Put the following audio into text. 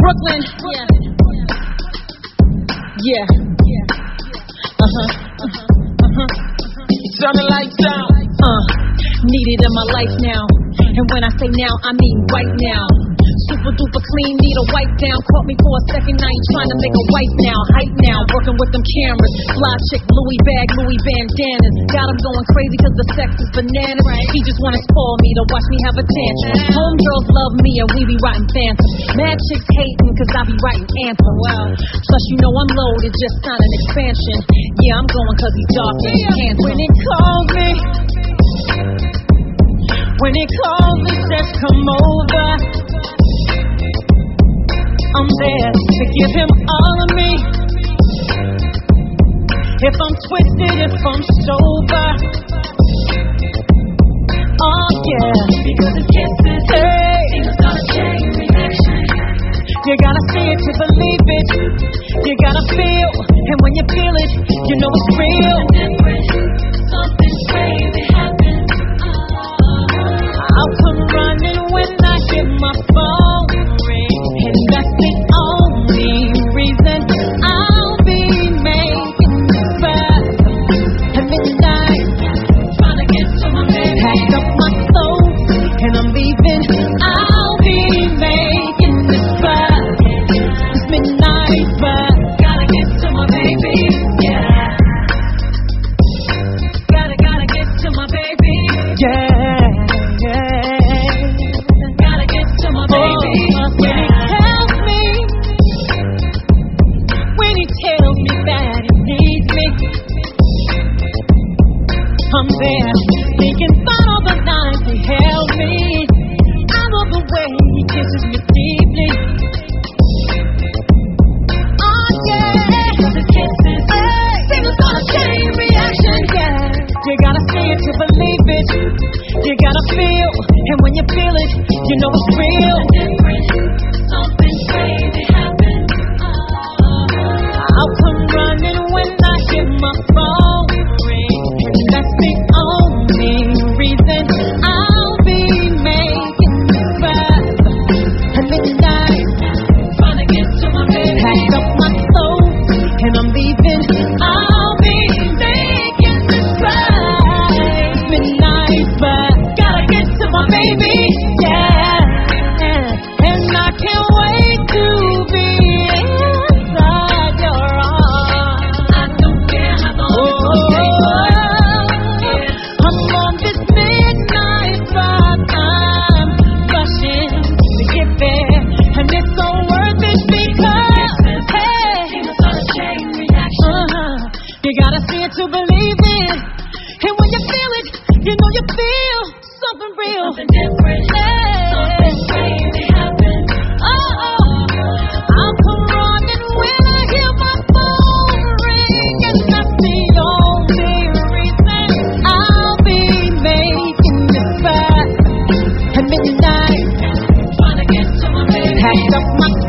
Brooklyn. Yeah. Turn the lights down. Needed in my life now. And when I say now, I mean right now. Super duper clean, need a wipe down. Caught me for a second, I ain't trying to make a wife now. Hype now, working with them cameras. Fly chick, Louis bag, Louis bandanas. Got him going crazy cause the sex is bananas. He just wanna spoil me to watch me have a tantrum. Homegirls love me and we be writing phantoms. Mad chicks hating cause I be writing anthems. Plus you know I'm loaded, just not an expansion. Yeah, I'm going cause he's dark and he's handsome. When he calls me, when he calls me, says come over, I'm there to give him all of me. If I'm twisted, if I'm sober, oh yeah, because his kisses, hey, things got a chain reaction. You gotta see it to believe it. You gotta feel, and when you feel it, you know it's real. Something crazy happens. I'll come running when I hear my phone ring, and that's the only reason I'll be making this fast at midnight. Trying to get to my baby. Packed up my clothes and I'm leaving. I'll be making this fast. It's midnight, but Gotta get to my baby. Yeah. Gotta get to my baby. yeah. Gotta get to my baby. When he tells me that he needs me, I'm there. Thinking about all the nights he held me. I love the way he kisses me deeply. Oh yeah, His kisses, things got a chain reaction. yeah. You gotta see it to believe it. You gotta feel, and when you feel it, you know it's real. Something crazy happens. I'll come running when I hear my phone ring, and that's the only reason I'll be making this fast at midnight. Trying to get to my baby. Packed up my clothes and I'm leaving. I'll be making this fast midnight, but gotta get to my baby, yeah. And I can't wait to be inside your arms. I don't care how long it's gonna take. I'm on this midnight ride, I'm rushing to get there, and it's so worth it because, hey, Things got a chain reaction. you gotta see it to believe it, and when you feel it, you know you feel something real. Something different. Something crazy happens. I'll come running when I hear my phone ring, and that's the only reason I'll be making this fast at midnight. Trying to get to my baby. Packed up my